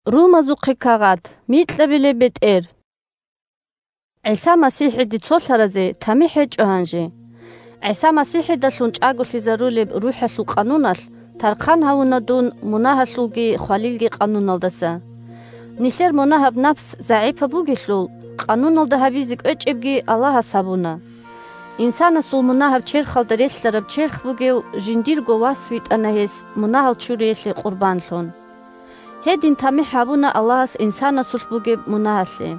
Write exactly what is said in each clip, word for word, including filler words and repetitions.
Румазухи кагат, митлабиле бетер. عیسی مسیح دی تصلرزه تمیه جهانجی. عیسی مسیح دلون چاگولی زرولی روح سو قانونال ترخان هاونا دون مناه سوگی خالیلگی قانونال دسه. نیسر مناه بنفس ضعیف بوگیشلول قانونال ده هبیزک اچبگی الله سبونا. انسان سول مناه بچر خالدریس سرب چرخ بوگیو جندیر گواس ویت انهیس مناه چوریش قربان لون. هدین تمیه هاونا الله انسان سول بوگی مناه لی.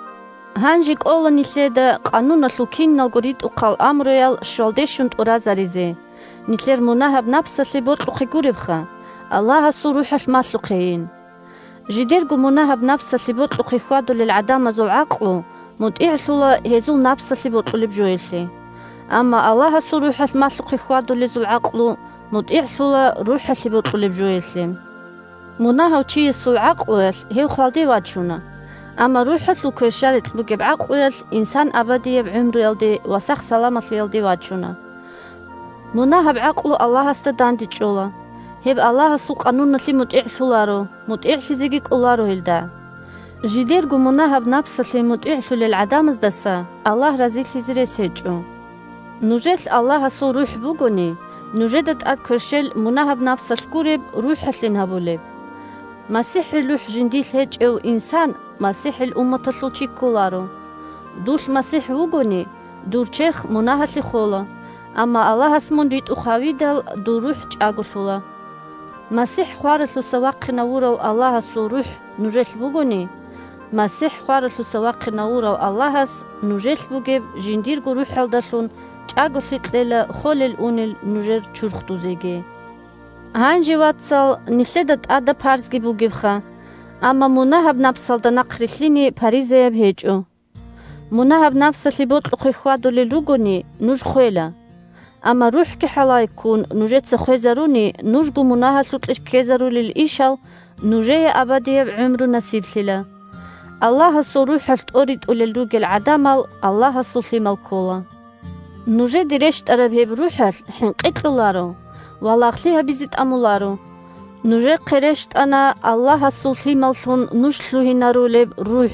هنجی کلا نیسده قانون سوکین نالگوریت و قال امرویال شالدهشون ارازریزه. نیسر مناه بنفس لیبود لخیگوری بخه. الله سروحش مسلوقین. جدیرگو مناه بنفس لیبود لخیخوادو للعدم زل عقلو مدعی سولا هزول نفس لیبود لبجویسی. اما الله سروحش مسلوقیخوادو لزل عقلو مدعی سولا روحش لیبود لبجویسی. مناه چی سل عقلوش هی خالدی وادشونه. اما روحت لو كرشالت لو جب عقل إنسان أبدي بعمر يلدي وسخ سلامة يلدي واتشونا. مناه بعقل الله استدان تجولا. هب الله سوق قانون نسي متعش سولارو متعش زيجك أولارو هلدا. جدير جو مناه بنفس متعش للعدم زدسا الله رزيل زير سجو. نجس الله سو روح بوجوني نجدت أد كرشل مناه بنفس الكورب روح حسنها بولب. مسيح لوح جنديس هج أو إنسان مسيح الأمة تسلوشي كولارو دوش مسيح وغوني دور چرخ مناهسي خولا أما الله اسمون ريت أخاوي دل دور روح جاغوشولا مسيح خوارسو سواق نورو الله سو روح نجس وغوني مسيح خوارسو سواق نورو الله اس نجس وغيب جندير غو روح هلدسون جاغوشي تليلا خول الأونل نجر چرخ دوزيگي هانجي واتسال نسيدت أدا پارزگي بوغيبخا اما مناه بنفسل دا نقرسليني پاريزه بهجو. مناه بنفسل بوت لخيخوادو للوغوني نوش خويلا. اما روح كي حلاي كون نوجت خويزاروني نوشگو مناه سوتلش كيزارو للإيشال نوجي أبادي بعمرو نسيب للا. الله سو روح توريد للوغ العدامل الله سو سيمال كولا. نوجي ديرشت أربه بروحل حنقيت للارو والله بيزيت أمولارو. نوجه قرشت أنا الله السلطي ملثون نشلوه نارولب روح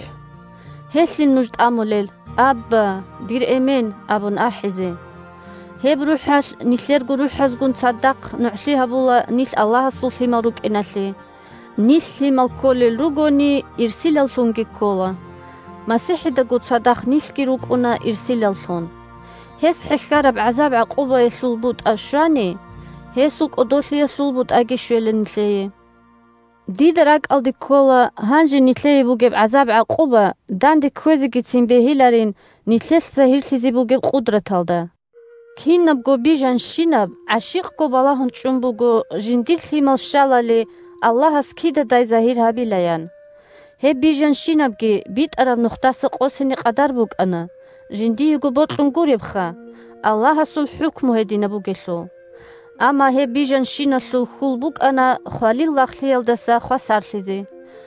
هسي نجد أمولل أب دير إيمين أبن أحزي هب روحش نسيرغو روحش قن صدق نعشيها بولا نيس الله السلطي مروك إنسي نيس هم الكل الروغوني إرسيل الثونجي كولا مسيحي دا قد صدق نيسكي روك أنا إرسيل الثون هس حكارب عذاب عقوبة يسلبوت أشراني هسوك أدوثي يسلبوت أجي شويل نسيه دي دراك ألدي كولا هانجي نتلي بوجب عذاب عقوبة دان دي كوزي جتين بهيلارين نتلي سهيل سيزي بوجب قدرة هالدا كين نبقو بيجان شينب عشيق قو بلاهن چنبوغو جنديل سيمال شالالي الله سكيدا داي زهير هابيلايان هي بيجان شينب جي بيت أراب نختاس قوسيني قدر بوك أنا جندي يقو بوطن قوريبخا الله سول حكمو هدي نبوغيشو اما هي بيجان شينسو خولبوك أنا خاليل لاخليل دسا خواسار سيزي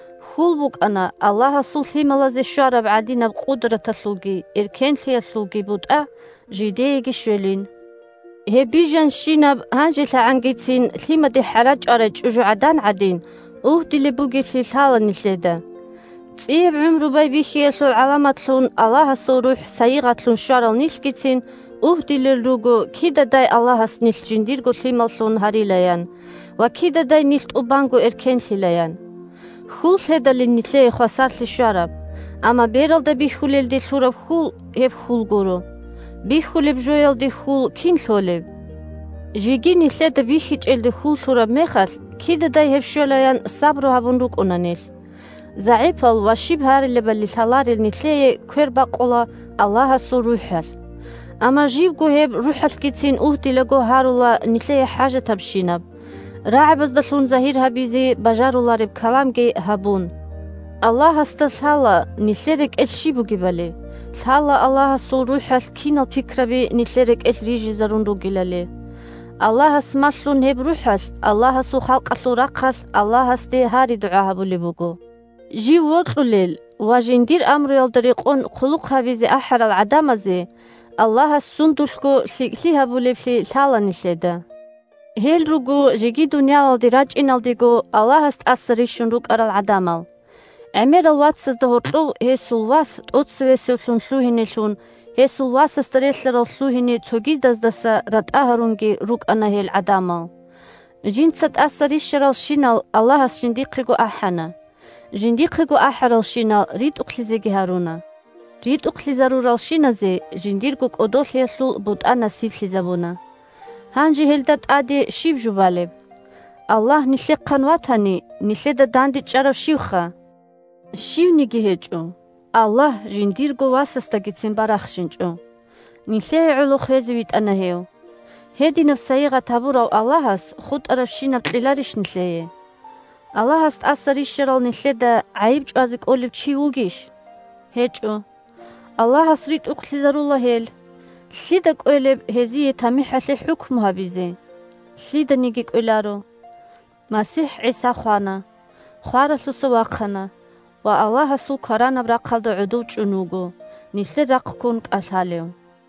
خولبوك أنا الله سول سيمالازي شارب عدينا بقدرة سلوغي إركين سيسلوغي بودأ جيديجي شوالين هي بيجان شينب هانجي ساعنجيتين ثيمة دي حراج أرج أجعدان عدين اوه دي لبوغي في سالة نسيدا تسيب عمرو باي بيخي يسول علامة لون الله سو روح سايغة لون شارل نسكيتين اوه دي للروغو كيدا داي الله سنيس جنديرغو سيمالسون هاري لايان وكيدا داي نيست أوبانغو إركين سيلايان خول سيدا لنسي خواسار سي شارب اما بيرال دا بيخوليل دي سورب خول هيب خول غورو بيخوليب جويل دي خول كين سوليب جيجي نسي دا بيخيج ال دي خول سورب ميخاس كيدا داي هيب شولايان صبرو هابون روك أنانيس زعيبال وشيب هاري لبالي سالاري نسي كوير باقولا الله سو روحال اما جيبغو هيب روح سكيتين اوهدي لغو هارولا نسي حاجة تبشينب راعي بزدسون زهير هبيزي بجارولا رب كلامجي هبون الله استسهالا نسيرك اتشيبو جبالي سهالا الله سو روح سكين الفكربي نسيرك اتريجي زرون رو جلالي الله اسمسلون هيب روحس الله سو خلق اسلو رقص الله استي هاري دعاها بولي بوغو جي وطلو ليل وجندير امرو يلدريقون خلوق هبيزي احر العدامزي الله السندوشكو سيها بوليبسي سالا نسيدا هيل روغو جيجي دنيا الدي راج إن الديغو الله است أسريشن روك أرى العدامل Эмерал ватсыз да хорту хесул вас тотсвесулун лухинелун хесул вас стареллерал лухини цогиздаса ратахарунги рук анахел адамал. Жинцат асаришрал шинал Аллахас жиндиқиго ахана. Жиндиқиго ахарал шинал рит уқлизеги харуна. Рит уқлизарурал шиназе жиндиргук одохлияллул бутана сивлизабуна. Ханжи хелдат ади шибжубалеб. Аллах нилеққан ватани ниледа данди чарав шивха. Шивниги хечу. Аллах жиндирго васастагицин барахшинчу. Ниле улу хезевит анахеу. Хеди нафсаига табурав Аллахас худ аравшинаб тлилариш нилее. Аллахас асаришрал ниледа айбч азик олив чи угиш. Хечу. Аллахас рит уқлизарула хел. Лидак олеб хезие тамихали хукм хабизе. Лида нигик олару. Масих Иса хвана. Хвара лусу вақхана. Ва Аллахасу карана брақалда удув чунугу. Ниле рақкун касалеу.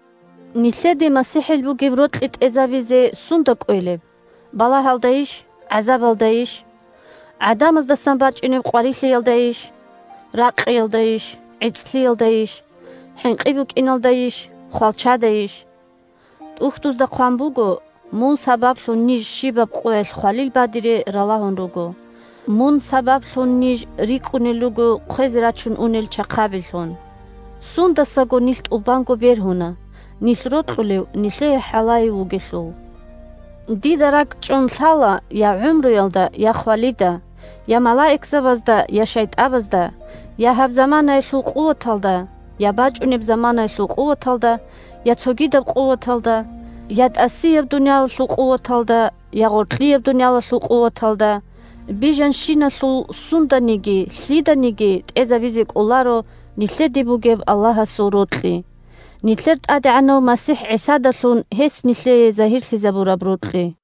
Ниледи Масихил бугиб ротлит эзавизе сундак олеб. Бала халдаиш, азаб алдаиш. Адамаз дасан бачуниб қварисли ялдаиш. Раққи ялдаиш, ицли ялдаиш. Хинқибук иналдаиш, хвалчадаиш. Тухтузда қвамбугу, мун сабаблу ниж шибаб қуэл хвалил бадире ралахун ругу. Мун сабаблу ниж рикунилугу қвезирачун унил чақабилхун. Сундасагу нилт убангу берхуна. Нил роткулев, ниле халай вугилу. Дидарак чумсала, я умру ялда, я хвалида. Я малаик завазда, я шайт абазда. Я хаб замана ишлу қуаталда. Я бачуниб замана ишлу қуаталда. Я цогидаб қуаталда. Я тасияб дунял ишлу қуаталда. Я гортлияб дунял ишлу қуаталда. Бижан шина шлу сунданиги, слиданиги, тезавизик уларо, ниле дибугеб Аллаха сурутли. Нилерт ади ано Масих Иса далун хес ниле захирли забура брутли.